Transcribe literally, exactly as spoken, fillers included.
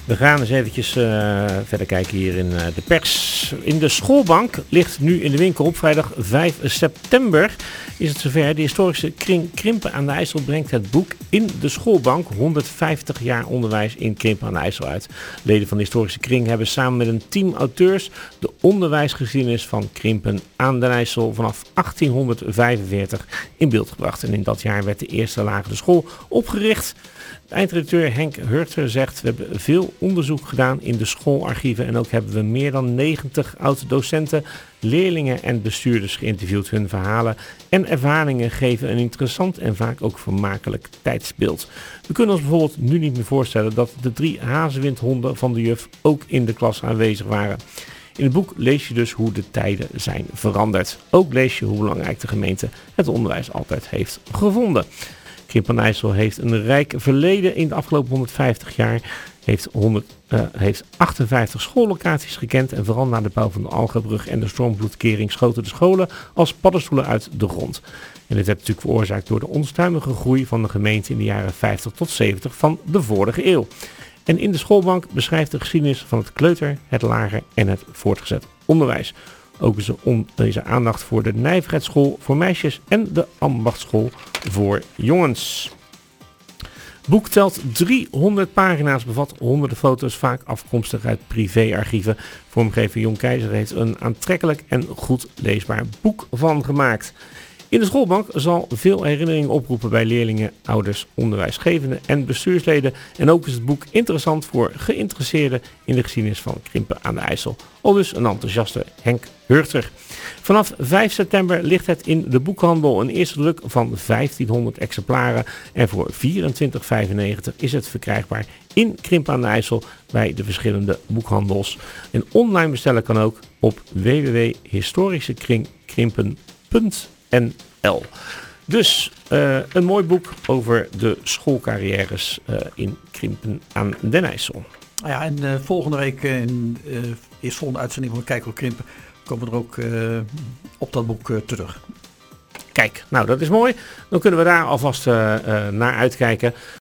We gaan eens eventjes uh, verder kijken hier in uh, de pers. In de schoolbank ligt nu in de winkel op vrijdag vijf september. Is het zover. De historische kring Krimpen aan de IJssel brengt het boek In de schoolbank. honderdvijftig jaar onderwijs in Krimpen aan de IJssel uit. Leden van de historische kring hebben samen met een team auteurs de onderwijsgeschiedenis van Krimpen aan de IJssel vanaf achttienhonderdvijfenveertig in beeld gebracht. En in dat jaar werd de eerste lagere school opgericht. De eindredacteur Henk Hurter zegt: we hebben veel onderzoek gedaan in de schoolarchieven en ook hebben we meer dan negentig oud-docenten, leerlingen en bestuurders geïnterviewd. Hun verhalen en ervaringen geven een interessant en vaak ook vermakelijk tijdsbeeld. We kunnen ons bijvoorbeeld nu niet meer voorstellen dat de drie hazenwindhonden van de juf ook in de klas aanwezig waren. In het boek lees je dus hoe de tijden zijn veranderd. Ook lees je hoe belangrijk de gemeente het onderwijs altijd heeft gevonden. Krimpen aan de IJssel heeft een rijk verleden. In de afgelopen honderdvijftig jaar heeft, honderd, uh, heeft achtenvijftig schoollocaties gekend. En vooral na de bouw van de Algebrug en de stormvloedkering schoten de scholen als paddenstoelen uit de grond. En dit werd natuurlijk veroorzaakt door de onstuimige groei van de gemeente in de jaren vijftig tot zeventig van de vorige eeuw. En in de schoolbank beschrijft de geschiedenis van het kleuter, het lager en het voortgezet onderwijs. Ook is er om deze aandacht voor de nijverheidsschool voor meisjes en de ambachtschool voor jongens. Het boek telt driehonderd pagina's, bevat honderden foto's, vaak afkomstig uit privéarchieven. Vormgever Jon Keizer heeft een aantrekkelijk en goed leesbaar boek van gemaakt. In de schoolbank zal veel herinneringen oproepen bij leerlingen, ouders, onderwijsgevenden en bestuursleden. En ook is het boek interessant voor geïnteresseerden in de geschiedenis van Krimpen aan de IJssel. Al dus een enthousiaste Henk Hurter. Vanaf vijf september ligt het in de boekhandel, een eerste druk van vijftienhonderd exemplaren. En voor vierentwintig vijfennegentig is het verkrijgbaar in Krimpen aan de IJssel bij de verschillende boekhandels. En online bestellen kan ook op w w w punt historischekringkrimpen punt n l. Dus uh, een mooi boek over de schoolcarrières uh, in Krimpen aan den IJssel. Ja, en uh, volgende week uh, in uh, eerst volgende uitzending van Kijk op Krimpen komen we er ook uh, op dat boek uh, terug. Kijk, nou dat is mooi. Dan kunnen we daar alvast uh, uh, naar uitkijken.